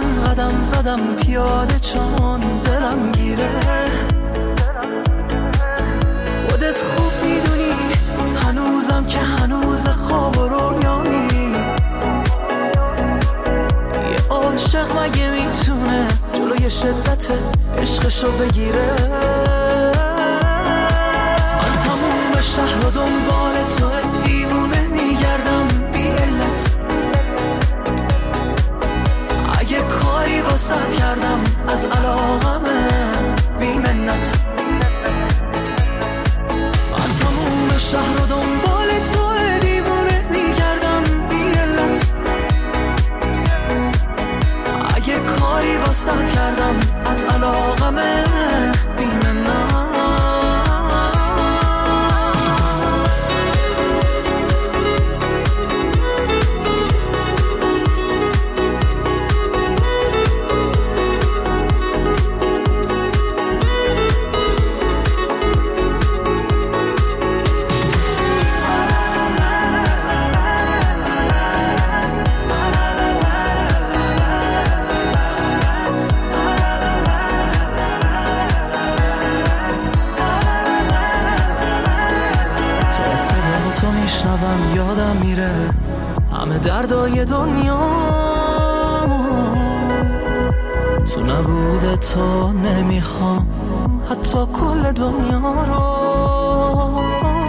قدم زدم پیاده چون دلم گیره. خودت خوب میدونی هنوزم که هنوز خواب و رویامی. یه عاشق مگه میتونه جلوی شدت عشقشو بگیره؟ من تموم شهر رو دنبال تو دیوونه میگردم بی علت. اگه کاری واسط کردم از علاقمه بی منت. من تموم شهر رو دنبال تو دیوونه میگردم بی علت. اگه کاری واسط کردم از علاقمه بی منت. یادم میره همه دردای دنیا تو نبوده تو نمیخوام حتی کل دنیا رو.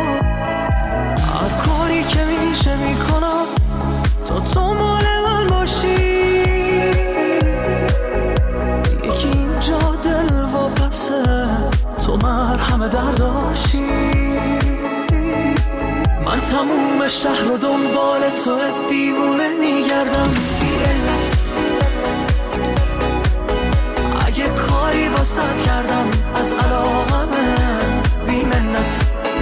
هر کاری که میشه میکنم تو مال من باشی. یکی اینجا دل و پسه تو مرهم درداشی. من تموم شهر رو دنبال تو دیوونه میگردم بی علت. اگه کاری واسط کردم از علاقمه بی منت.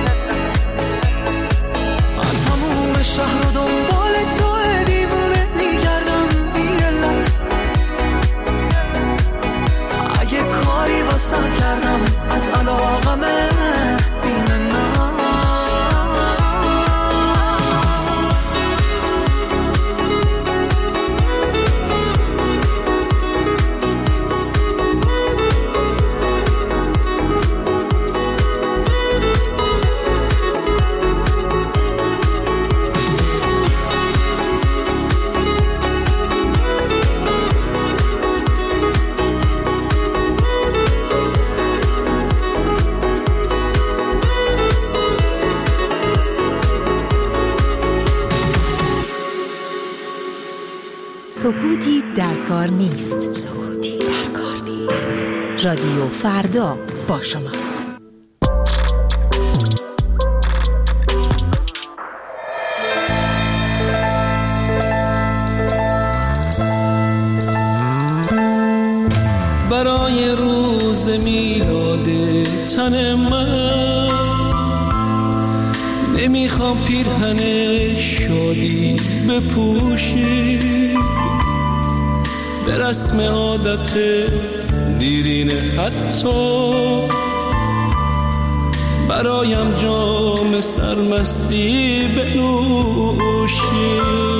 من تموم شهر رو دنبال تو دیوونه میگردم بی علت. اگه کاری واسط کردم از علاقمه بی منت. سکوتی در کار نیست. سکوتی در کار نیست. رادیو فردا با شماست. برای روز میلاد تن من نمیخوام پیرهن شادی بپوشی. به رسم عادت دیرینه حتی برایم جام سرمستی بنوشی.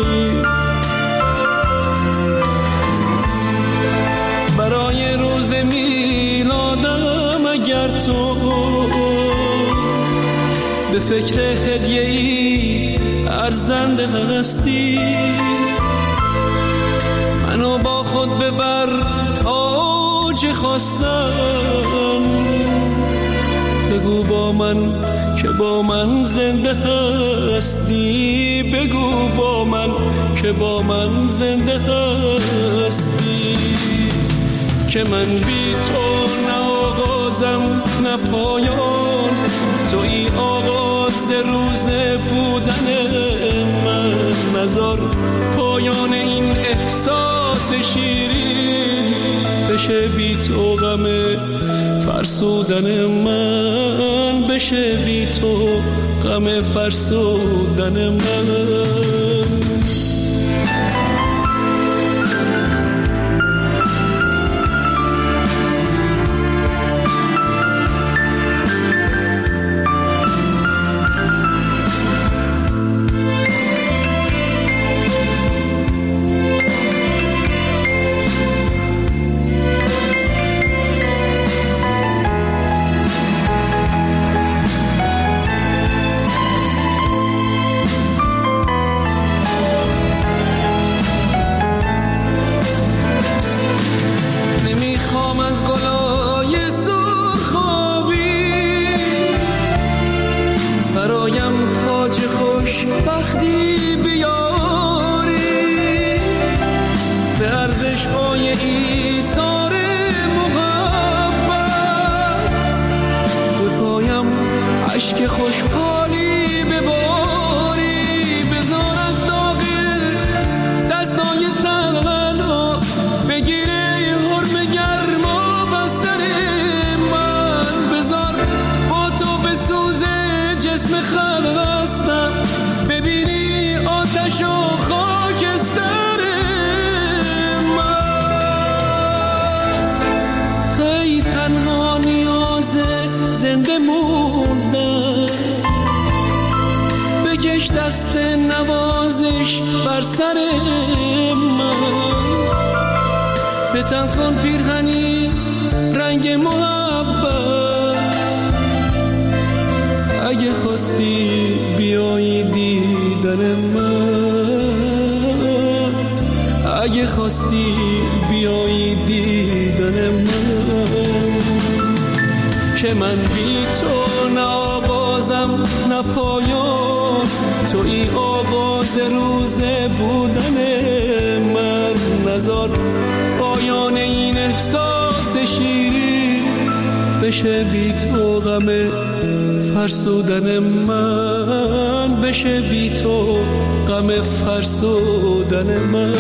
برای روز میلادم اگر تو به فکر هدیه‌ای ارزنده هستی منو با خود ببر تاج خواستم. بگو با من که با من زنده هستی. بگو با من که با من زنده هستی. که من بی تو نه آغازم نه پایان. توی آغاز روز بودن من. مزار پایان این احساس شیرین بشه بی تو غم فرسودن من. بشه بی تو غم فرسودن من. ایثار محبت، به پایم عشق خوشحالی بباری، بذار از داغ دستای تنها بگیره حرم گرما بستر من، بذار با تو بسوزه جسم خستم، ببینی آتش و خاکستر من. توی تنها نیاز زنده موندن، بکش دست نوازش بر سر من، بتن کن پیرهنی رنگ محبت، اگه خواستی بیایی دیدن من، اگه خواستی بیایی دیدن من، که من بی تو نه آغازم نه پایان، توی آغاز روز بودن من، نذار پایان این احساس شیرین بشه بی تو غم فرسودن من، بشه بی تو غم فرسودن من.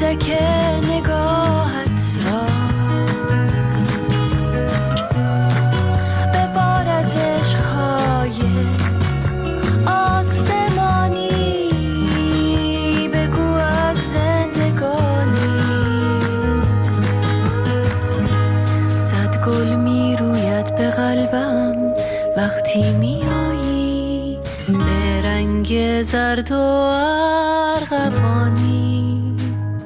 کودک نگاهت را به بار از عشقهای آسمانی بگو از زندگانی. صد گل می روید به قلبم وقتی می آیی به رنگ زرد و ارغوانی.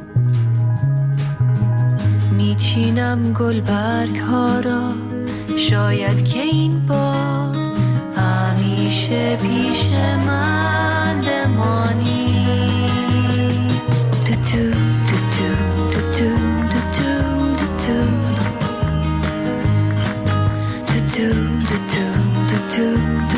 میچینم گلبرگ ها را شاید که این بار همیشه پیش من بمانی. تو تو تو تو تو تو تو تو تو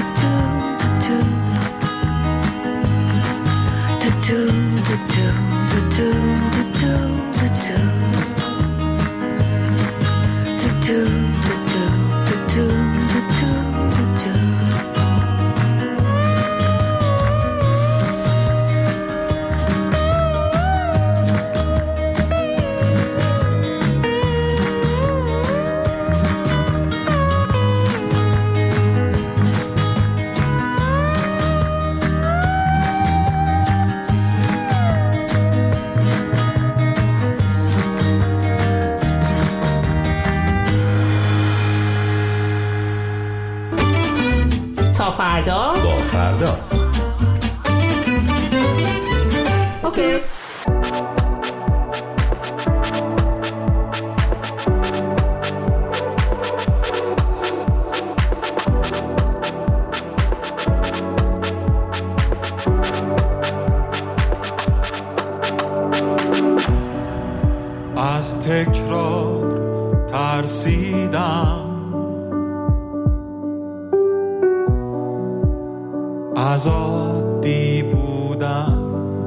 فردا با فردا. اوکی. از تکرار ترسیدم، از عادی بودن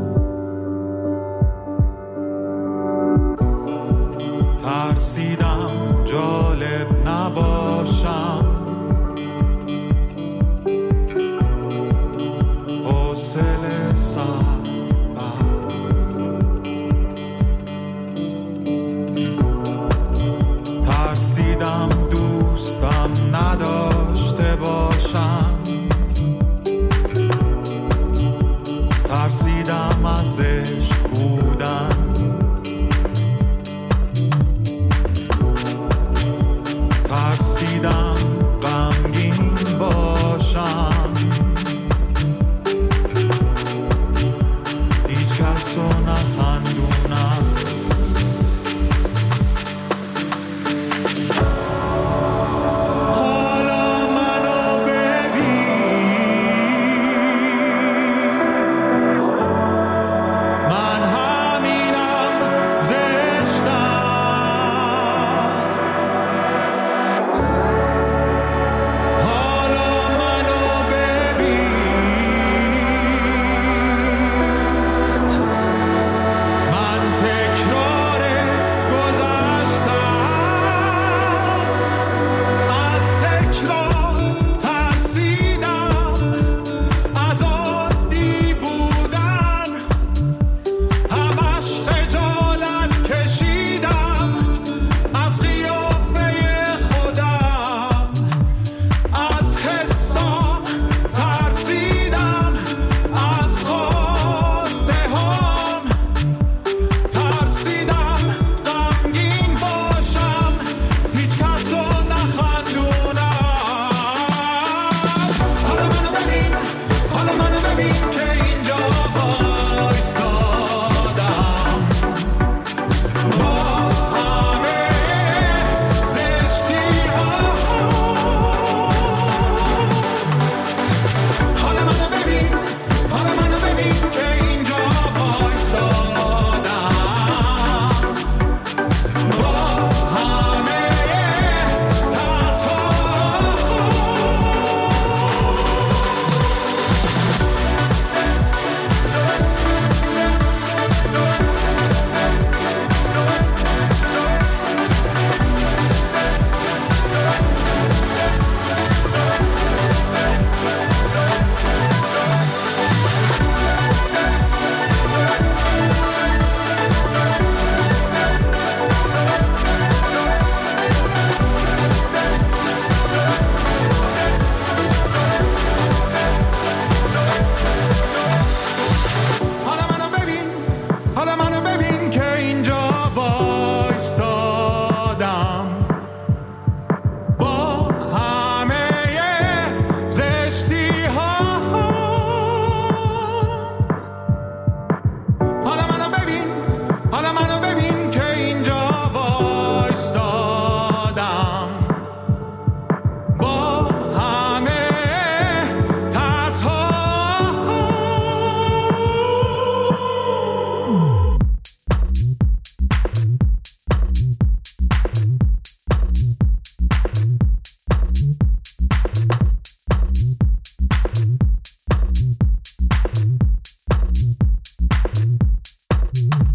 ترسیدم جالب نباشم، حوصله سر بر ترسیدم دوستم نداشته باشم، ترسیدم از عشق بودن، ترسیدم غمگین باشم، هیچ کس رو نخندونم.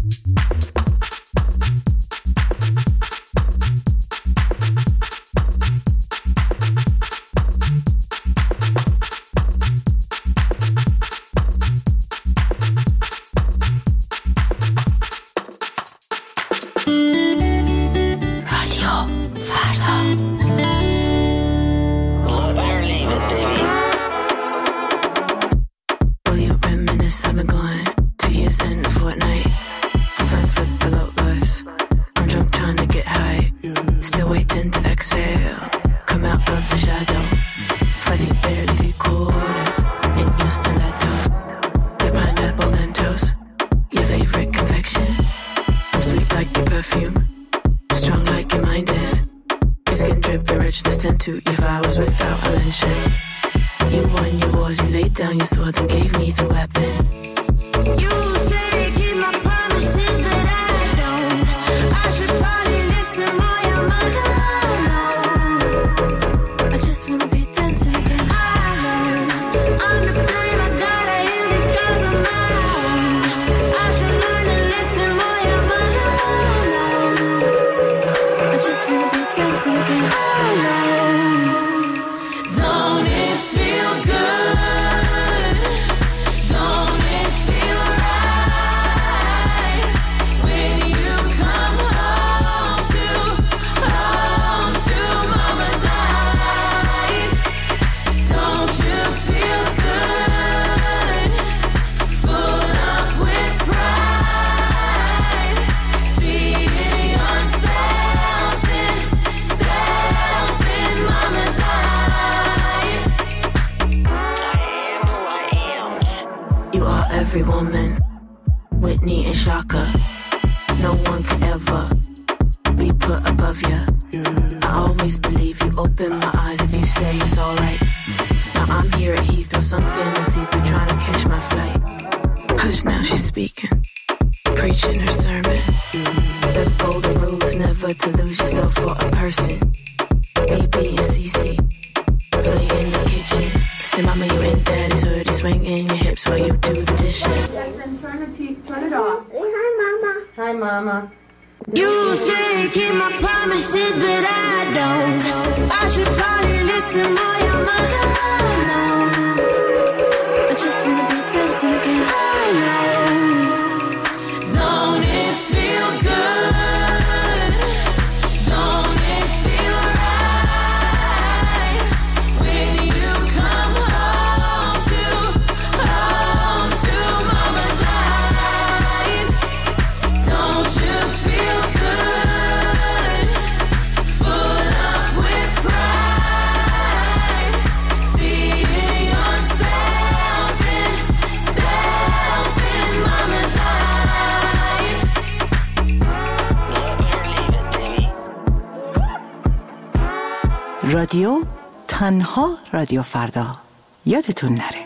رادیو تنها رادیو فردا یادتون نره.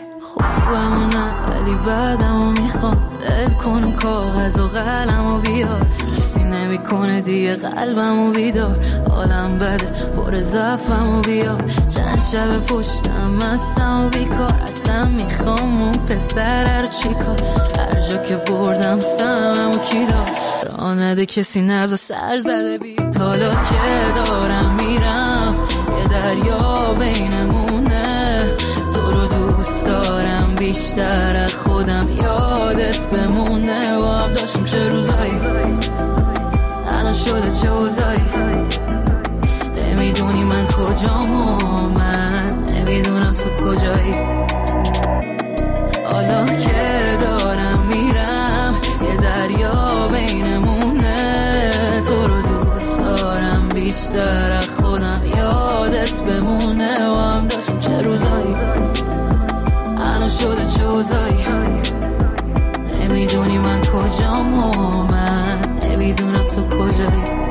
خوبمونه ولی بعدمو میخوام دل کنم کاغذ و قلمو بیار کسی نمیکنه دیگه قلبمو بیدار حالم بده پر ضعفمو بیار چند شب پشتم مستم و بیکار اصلا میخوام اون پسر رو چیکار هر جا که بردم سممو کی دار راه نده کسی نزا سر زده بیاد حالا که دارم میرم یه دریا بینمونه تو رو دوست دارم بیشتر از خودم یادت بمونه و هم داشتیم چه روزایی الان شده چه اوزایی نمیدونی من کجام و من نمیدونم تو کجایی حالا که دارم میرم یه دریا بینمونه تو رو دوست دارم بیشتر از خودم یادت بمونه و هم داشتیم چه روزایی الان شده چه اوزایی نمیدونی من کجام و من نمیدونم تو کجایی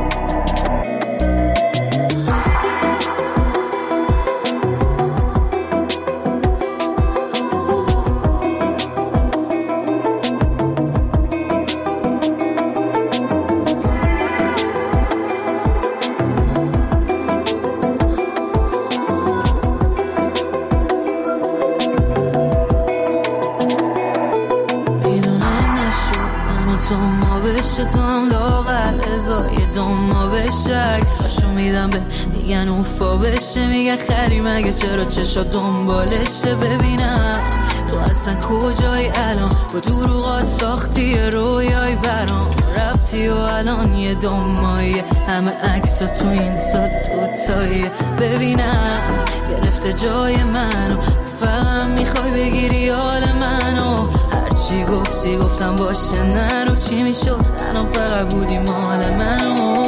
چش تو هم لاغر ازای دوما بشه عکساشو میدم به میگن اوفا بشه میگن خری مگه چرا چشا دنبالشه ببینم تو اصلا کجایی الان با دروغات ساختی رویای برام رفتی و الان یه دومایی همه عکسا تو این سا دوتایی ببینم گرفته جای منو فقط میخوای بگیری حال منو هرچی گفتی گفتم باشه نرو چی میشد الان فقط بودی مال منو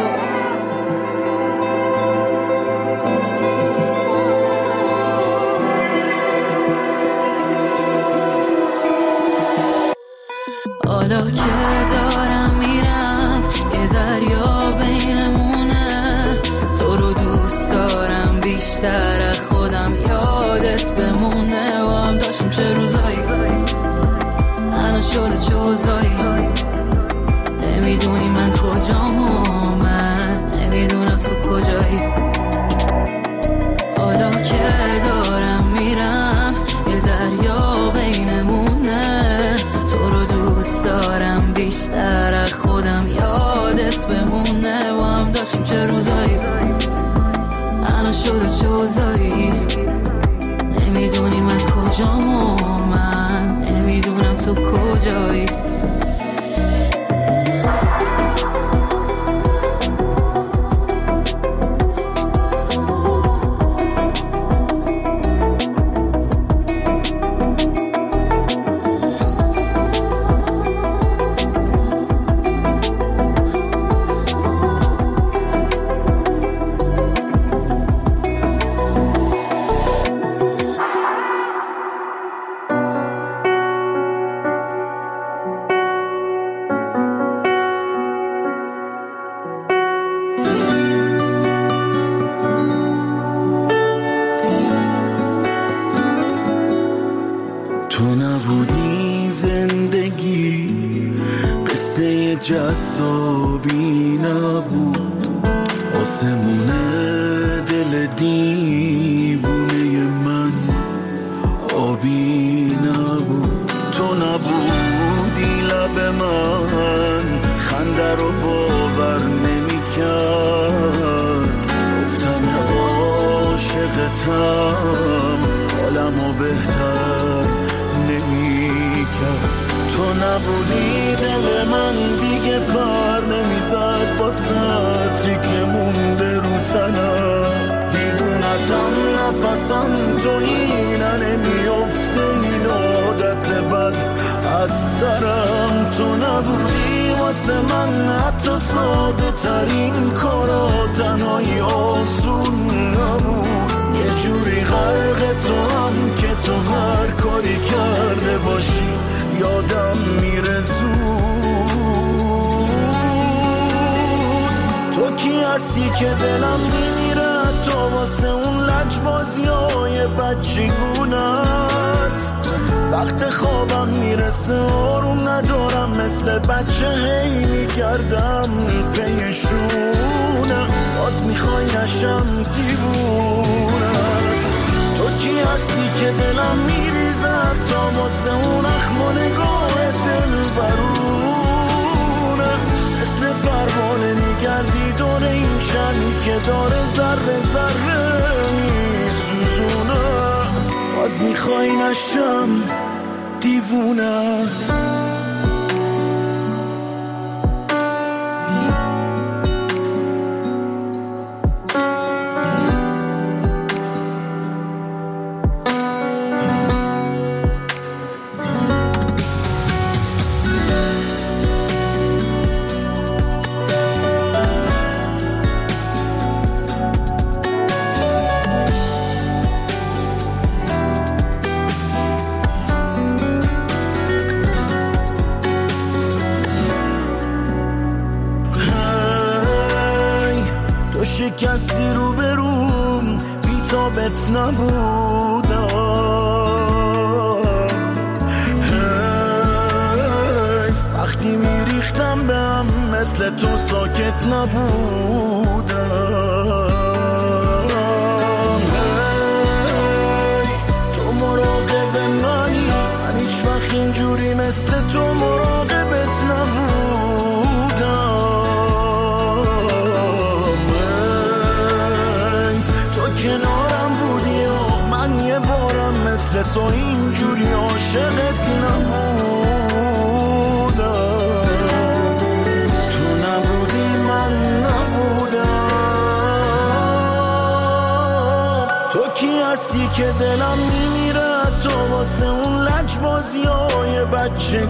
حالا که دارم میرم یه دریا بینمونه تو رو دوست دارم بیشتر از خودم یادت بمونه و هم داشتیم چه روزایی الان شده چه اوضاعی نمیدونی من کجام و من نمیدونم تو کجایی حالا که دارم میرم یه دریا بینمونه تو رو دوست دارم بیشتر از خودم یادت بمونه و هم داشتیم چه روزایی الان شده چه اوضاعی نمیدونی من کجام و من نمیدونم تو کجایی جذابی نبود آسمونه دل دیوونه من آبی نبود تو نبودی لب من خنده رو باور نمی کرد گفتم عاشقتم حالمو بهتر نمی کرد تو نبودی دل من دیگه پر نمیزد با سطری که مونده رو تنم دیوونتم نفسم تو اینه نمیافته این عادت بد از سرم تو نبودی واسه من حتی ساده ترین کارا تنهایی آسون نبود یه جوری غرق تو هم که تو هر کاری کرده باشی یادم میره زود تو کی هستی که دلم میمیره تو واسه اون لجبازیای بچگونت وقت خوابم میرسه آروم ندارم مثل بچه هی میکردم پیشونم باز میخوای نشم دیوونت تو کی هستی که دلم میریزد تا واسه اون اخم و نگاه دل برونه مثل پروانه میگردی دور این شمی که داره ذره ذره میسوزونه باز میخوای نشم دیوونت شکستی رو به روم بی‌تابت نبودم وقتی میریختم به هم مثل تو ساکت نبودم تو مراقب منی من هیچ وقت اینجوری مثل تو مراقبت نبودم تو اینجوری عاشقت نبودم، تو نبودی من نبودم. تو کی هستی که دلم میمیره تو واسه اون لجبازیای بچه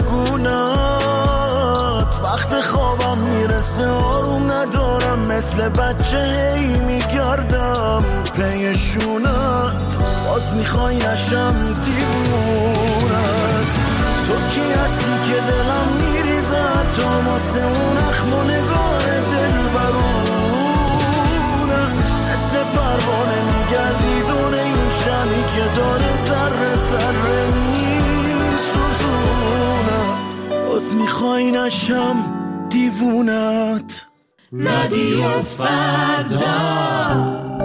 گونت؟ وقت خوابم میرسه آروم ندارم مثل بچه هی میگردم پیشونت، باز میخوای نشم دیوونت. تو کی هستی که دلم میریزد تو واسه اون اخم و نگاه دل برونه؟ مثل پروانه میگردی دون این شمی که داره ذره ذره میسوزونه، باز میخوای نشم دیوونت. رادیو فردا.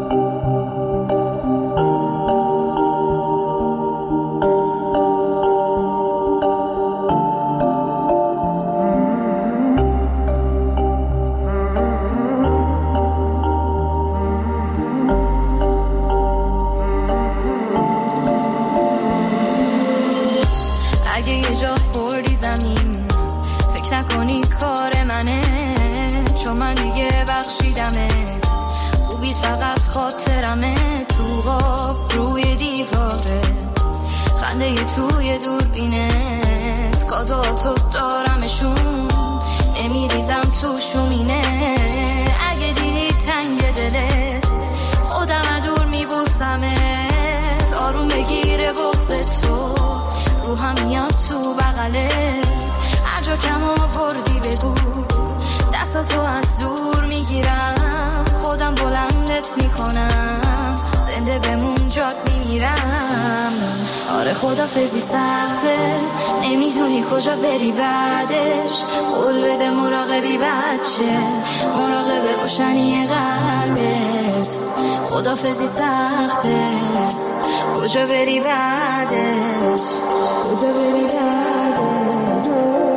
اگه یه جا خوردی زمین فکر نکنی کار منه، چون من دیگه بخشیدمت، خوبی فقط خاطرمه. تو غاب روی دیواره خنده توی دوربینت، کادواتو دارمشون نمیریزم تو شومینه. اگه دیدی تنگ دلت خودم دور میبوسمت، آروم بگیره بغض تو رو هم میاد تو بغلت. هر جا کم آوردی بگو دستاتو از دور میگیرم، خودم بلندت میکنم، زنده بمون جات میمیرم. آره خدافظی سخته نمیدونی کجا بری بعدش، قول بده مراقبی بچه، مراقب روشنی قلبت. خدافظی سخته کجا بری بعدش، کجا بری بعدش.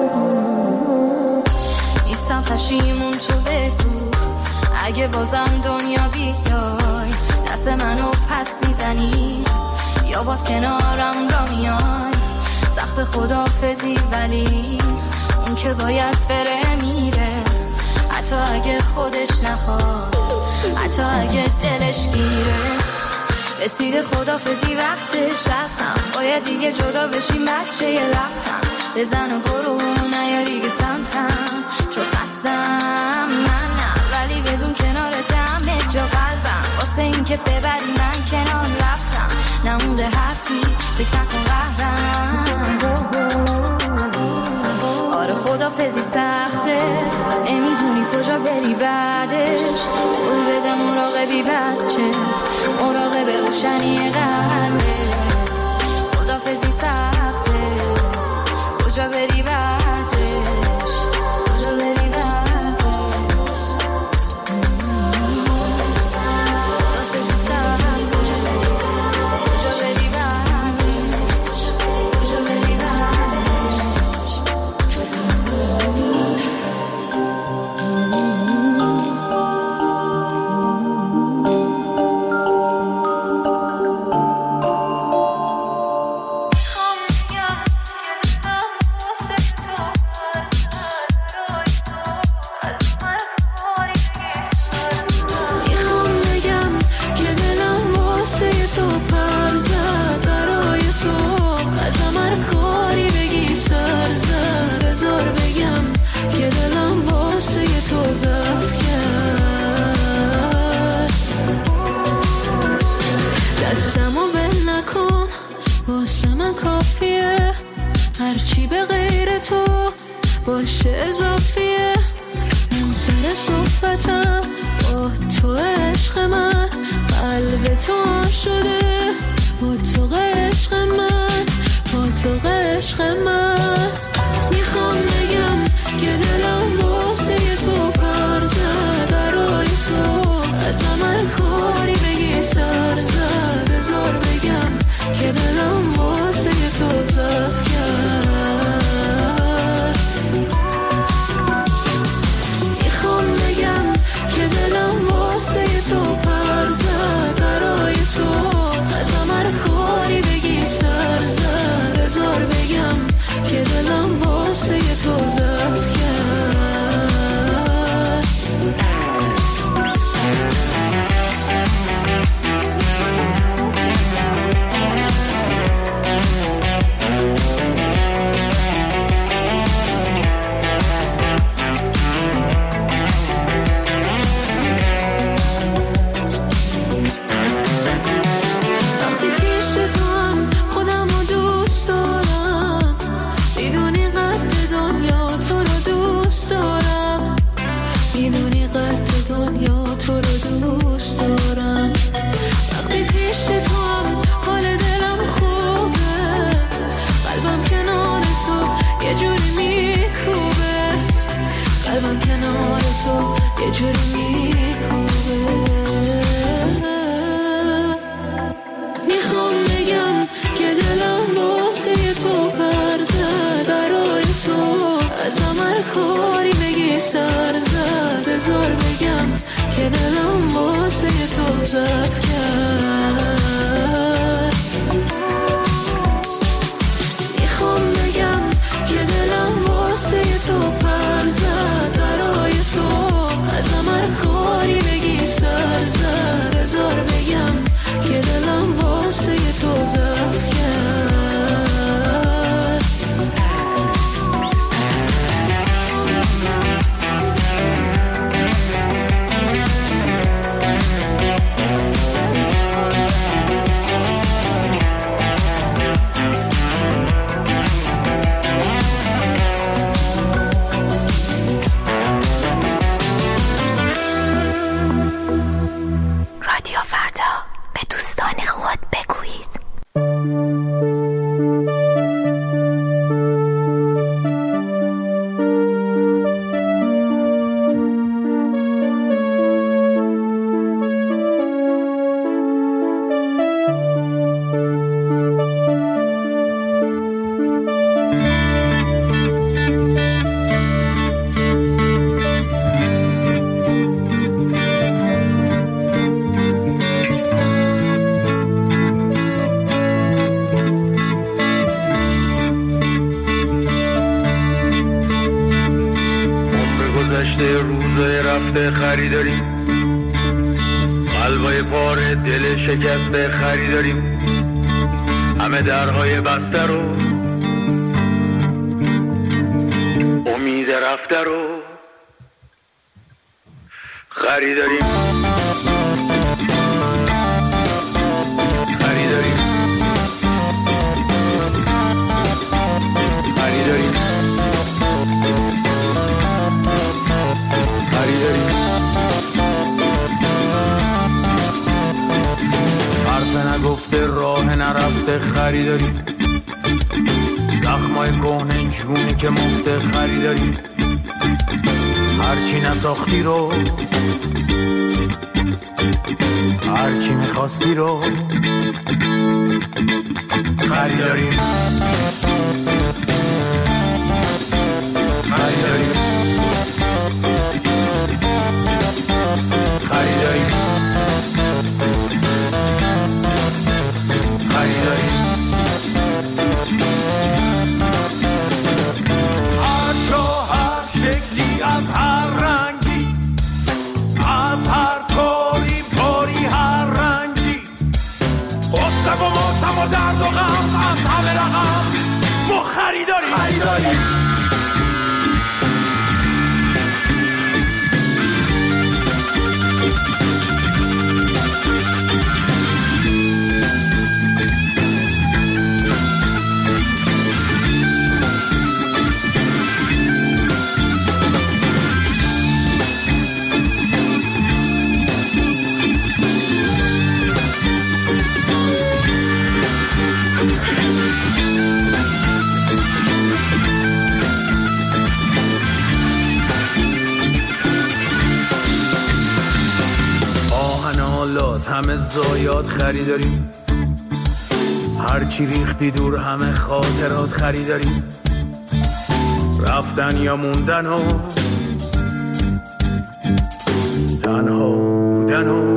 نیستم پشیمون تو بگو اگه بازم دنیا بیای، دست منو پس میزنی یا باز کنارم را میای. سخت خدافظی ولی اون که باید بره میره، حتی اگه خودش نخواد، حتی اگه دلش گیره. رسیده خدافظی وقتش هستم، باید دیگه جدا بشیم بچه یه لبتم، بزن و برو نیا دیگه سمتم، چون خستم من نه، ولی بدون کنارت همه جا قلبم، واسه این که ببری من کنار رفتم، نمونده حرفی فکر نکن قهرم. آره خدافظی سخته نمیدونی کجا بری بعدش، قول بده مراقبی بچه، مراقب روشنی قلبت. خدافظی سخته کجا بری بعدش، کجا بری بعدش. خدافظی سخته کجا بری بعدش، کجا بری بعدش. هرچی به غیر تو باشه اضافیه، من سر صحبتم با تو عشق من، قلب تو شده با تو عشق من، با تو عشق من. میخوام بگم که دلم واسه تو پر زد، برای تو از من کاری بگی سر زد، بذار بگم که دلم واسه تو زد کرد. میخوام بگم که دلم واسه تو پر زد، برای تو از من کاری بگی سر کنار تو یه جوری میخوابه. میخوام بگم که دلم واسه تو پر زد، برای تو ازم هر کاری بگی سر زد. بذار بگم که دلم واسه تو ضعف کرد. میخوام بگم که دلم واسه تو پر زد، برای تو ازم هر کاری بگی سر زد. بذار بگم که دلم واسه تو ضعف کرد. رادیو فردا، به دوستان خود بگویید. روزای رفته خریداریم، قلبای پاره دل شکسته خریداریم، همه درهای بسته رو امید رفته رو خریداریم. خریداریم خریداریم خریداریم. حرف نگفته راه نرفته خریداریم، زخمای کهنه جونی که مفته خریداریم، هرچی نساختی رو هرچی میخواستی رو خریداریم. خریداریم خریداریم خریداریم. هر جا هر شکلی از هر رنگی، از هر کاری کاری هر رنجی، غصه و ماتم و درد و غم از همه رقم ما خریداریم. خریداریم همه زایات خریداریم، هرچی ریختی دور همه خاطرات خریداریم، رفتن یا موندن و تنها بودن و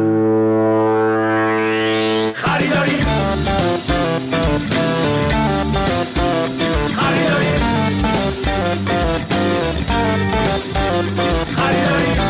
خریداریم. خریداریم خریداریم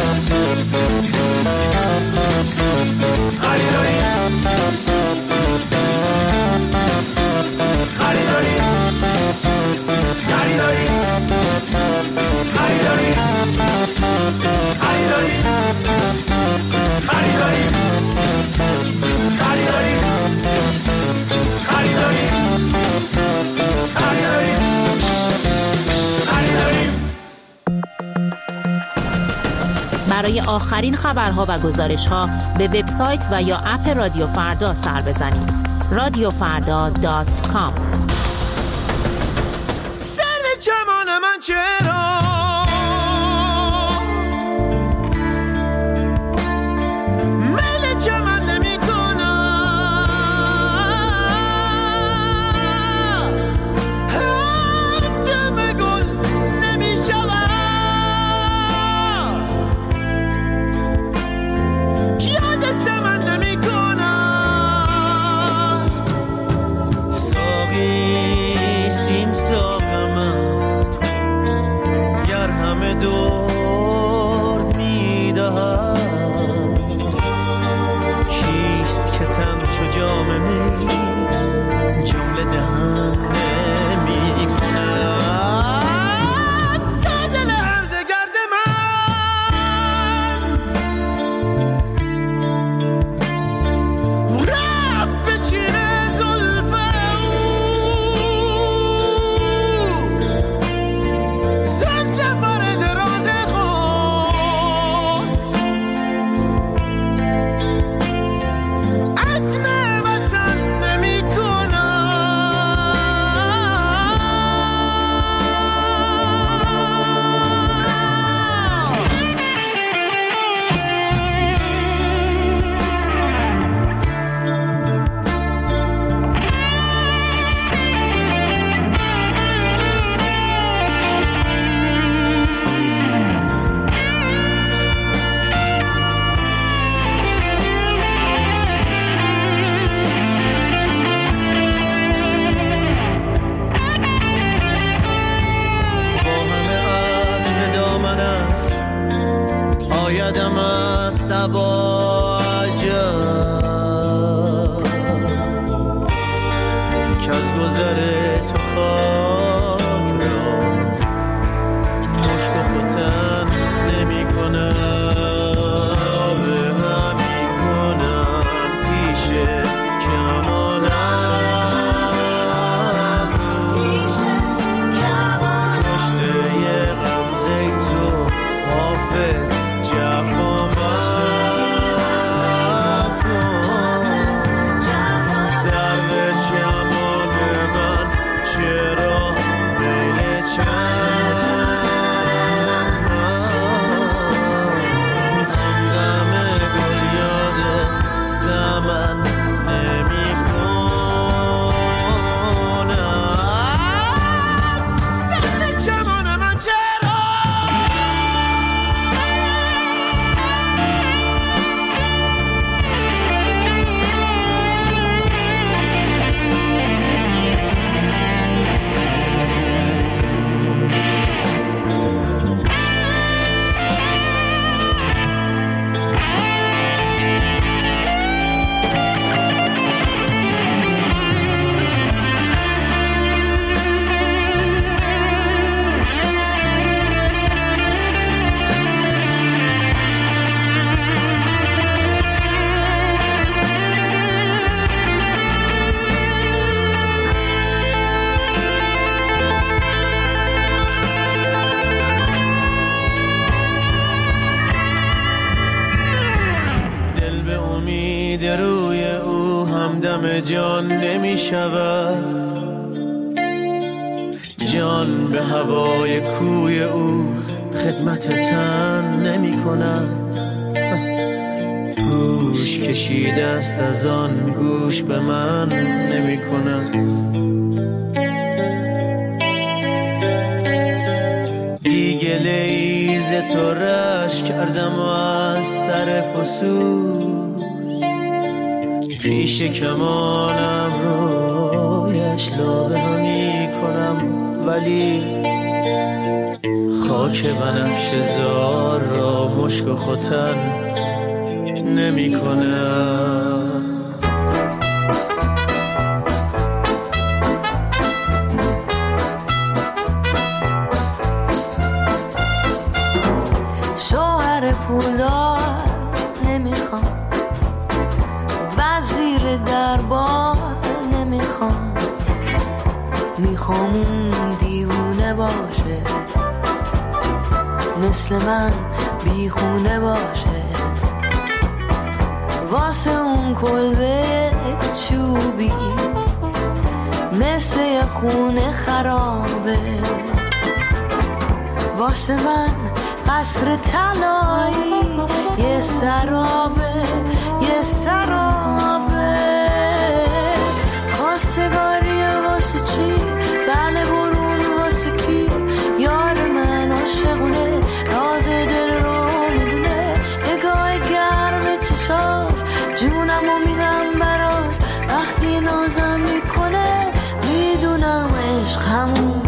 برای آخرین خبرها و گزارش‌ها به وبسایت و یا اپ رادیو فردا سر بزنید. radiofarda.com. سرد چمان من چرا آیدم از صبا عجب که از گذر تو خاک را مشک و ختن نمی کنم همی کنم پیش کمانم پشته غمزه تو حافظ جفا بسم کن سر به چمان من چرا میل چند دم گل یاد زمن نمی کنم سر به چمان من چرا روی او همدم جان نمی شود جان به هوای کوی او خدمت تن نمی کند گوش کشیده است از آن گوش به من نمی کند دیگه لیز تو رش کردم از سر فسوس پیش کمانم رویش لابه همی کنم ولی خاک بنفش زار را مشک و ختن نمی کنم شوهر پولدار نمیخوام وزیر دربار نمیخوام میخوام اون دیوونه باشه مثل من بیخونه باشه واسه اون کلبه چوبی مثل یه خونه خرابه واسه من قصر طلایی یه سرابه یه سرابه خواستگاری واسه چی بله برون واسه کی یار من عاشقونه راز دل رو میدونه نگاه گرم چشاش جونمو میدم براش وقتی نازم میکنه میدونم عشق همونه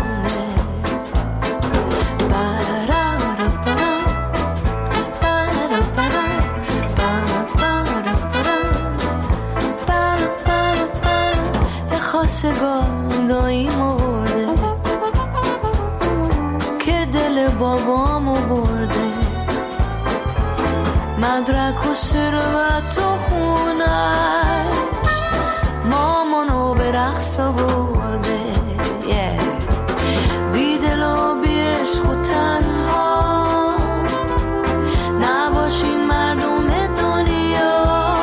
خواستگار داییمو برده که دل بابامو برده مدرک و ثروت و خونش مامانو به رقص برده بی دل و بی عشق و تنها نباشین مردم دنیا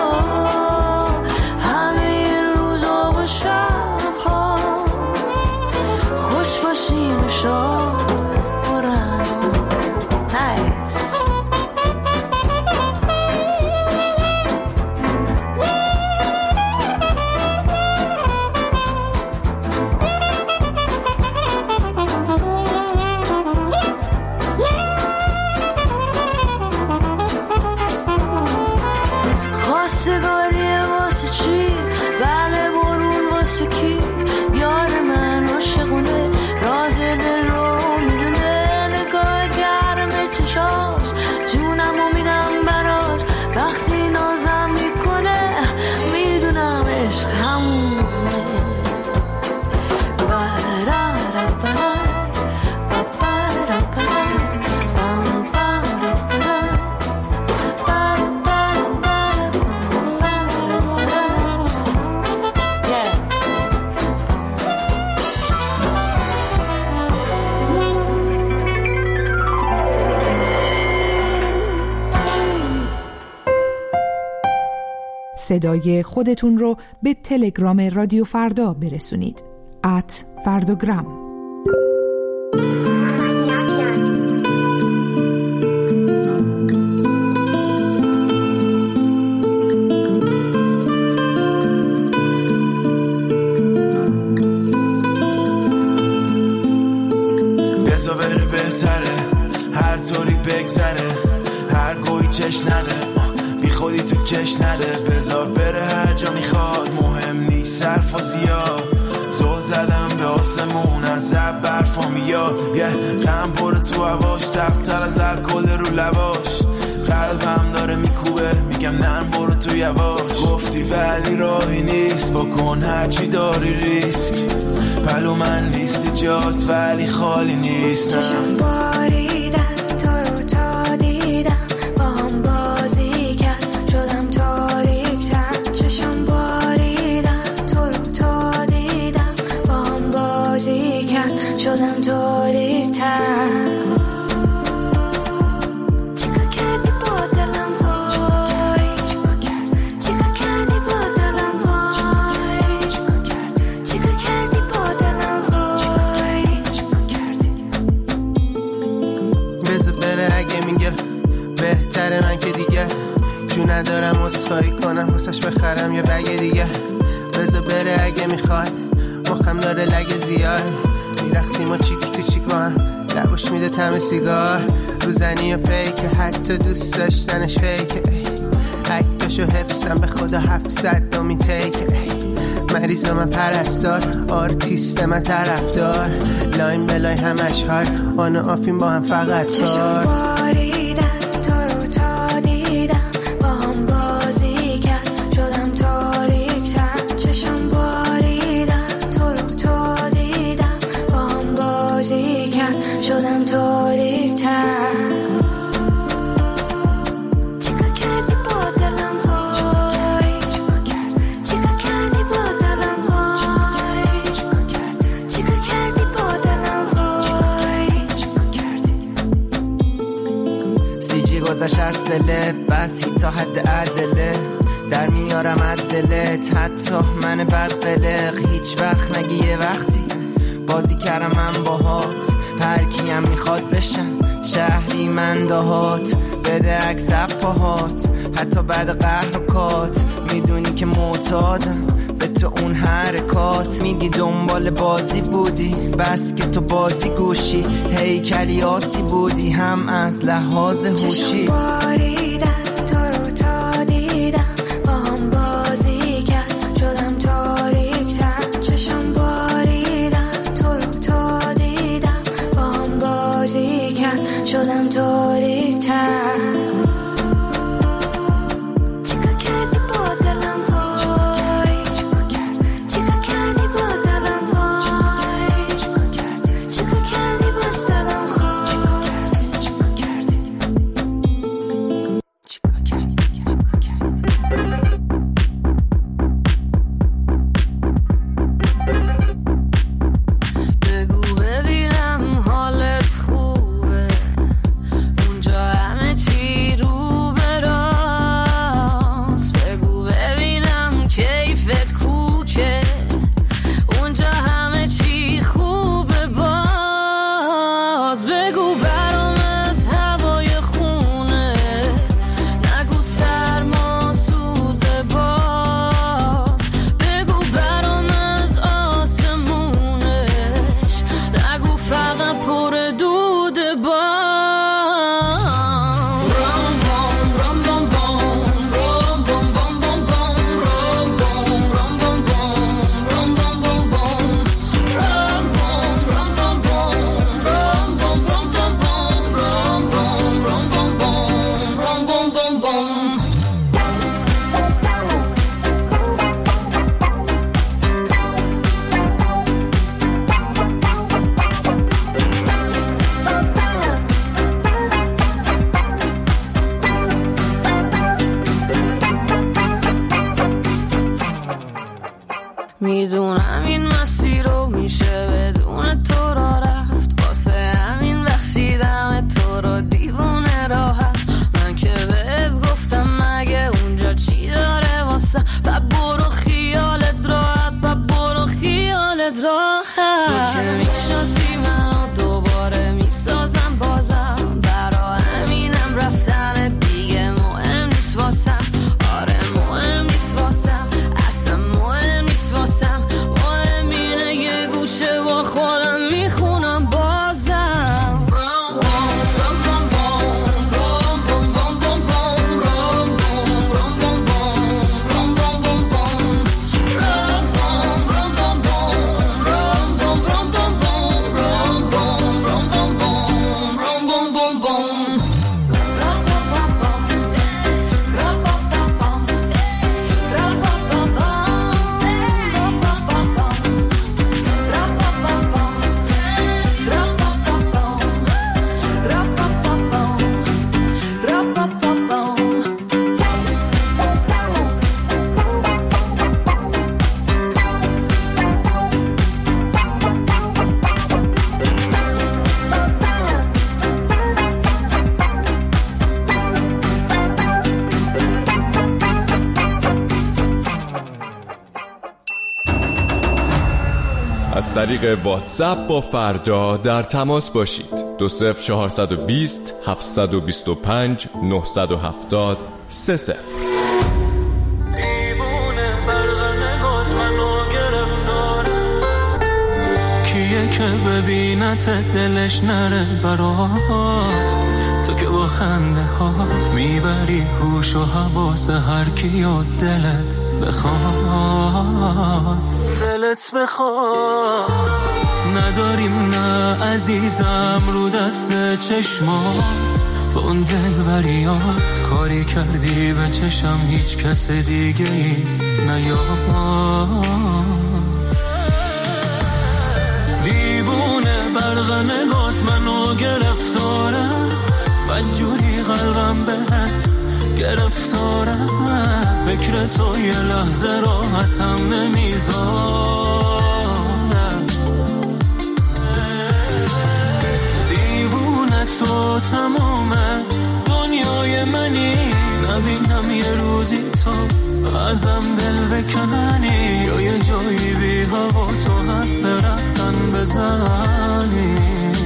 همه روزا و شبها خوش باشین و شاد برن نایس خواستگاری واسه چی بله برون واسه کی یار من عاشقونه راز دل رو میدونه نگاه گرم چشاش صدای خودتون رو به تلگرام رادیو فردا برسونید. @فردوگرام. بزا بره بهتره، هر طوری بگذره، هر گوی چش نده، بی خودی تو کش نده. بذار بره هر جا میخواد، مهم نیست صرف و زیاد. زل زدم به آسمون از زب برفا میاد، غم بره تو هواش، تقتر از الکل رو لباش. قلبم داره میکوبه، میگم نرم برو تو یواش. گفتی ولی راهی نیست، بکن هرچی داری ریسک. پلو من نیستی جات ولی خالی نیست. چشم باریدن تو رو تا دیدم، با هم بازی کرد شدم تاریک‌تر. چشم باریدن تو رو تا دیدم، با هم بازی کرد شدم تاریک‌تر. من که دیگه جو ندارم اسخایی کنم، واسش بخرم یه بگه دیگه. بذار بره اگه میخواد، مخم داره لگه زیاد. میرقصیم و چیک تو چیک با هم، لبوش میده طعم سیگار. روزنی و پیکه، حتی دوست داشتنش فیکه. عکسشو حفظم به خدا 700 دومین تیکه. مریض من پرستار، آرتیست من طرفدار. لاین بلای همش های، آن و آفین با هم فقط تار. شدم تاریک‌تر. چیکار کردی با دلم وای، چیکار کردی با دلم وای، چیکار کردی با دلم وای. سی جی گذشت از دلت، بس تا حد عدله. در میارم عدلت، حتی من بدقلق. هیچ وقت نگی یه وقتی بازی کردم من باهات. هر کیم میخواد بشم شهری من دهات. بده عکس پاهات، حتی بعد قهر و کات. میدونی که معتادم به تو اون حرکات. میگی دنبال بازی بودی، بس که تو بازی گوشی. هیکلی آسی بودی هم از لحاظ هوشی. شدم تاریک‌تر. چیکار کردی با دلم وای، چیکار کردی با دلم وای، چیکار کردی با دلم خواست. طریق واتساپ با فردا در تماس باشید. 20420 725 970 30. که ببینت دلش نره برات، تو که با خنده هات میبری هوش و حواس هر کیو دلت بخواد. دلت بخواد نداریم نه عزیزم رو دست چشمات، با اون دلبریات کاری کردی به چشم هیچ کس دیگه ای نیاد. دیوونه برق نگات منو گرفتاره، بدجوری قلبم بهت گرفتاره، فکر تو یه لحظه راحتم نمیذاره. دیوونه تو تمومه دنیای منی، نبینم یه روزی تو ازم دل بکنی، یا یه جایی بی هوا تو حرف رفتن بزنی.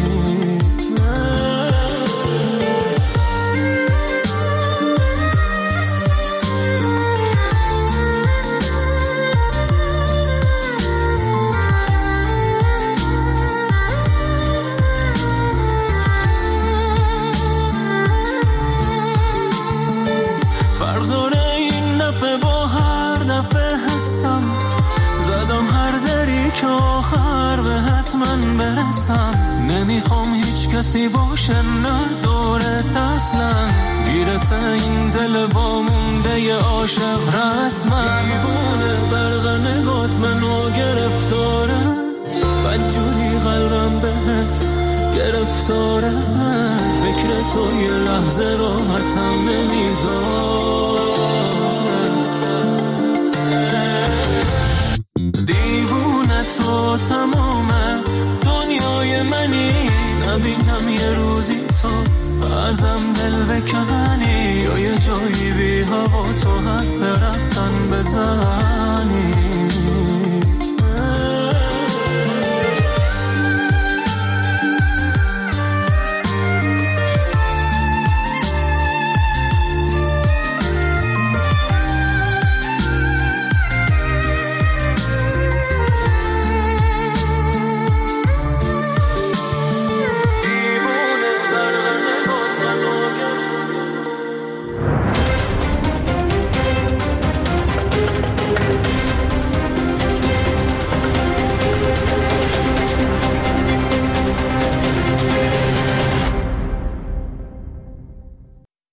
که آخر بهت من برسم، نمیخوام هیچ کسی باشه نه دورت اصلا، گیرت این دل با مونده ی عاشق رسما. دیوونه برق نگات منو گرفتاره، بدجوری قلبم بهت گرفتاره، فکر تو یه لحظه راحتم نمیذاره. تو تمومه دنیای منی، نبینم یه روزی تو ازم دل بکنی، یا یه جایی بی هوا تو حرف رفتن بزنی.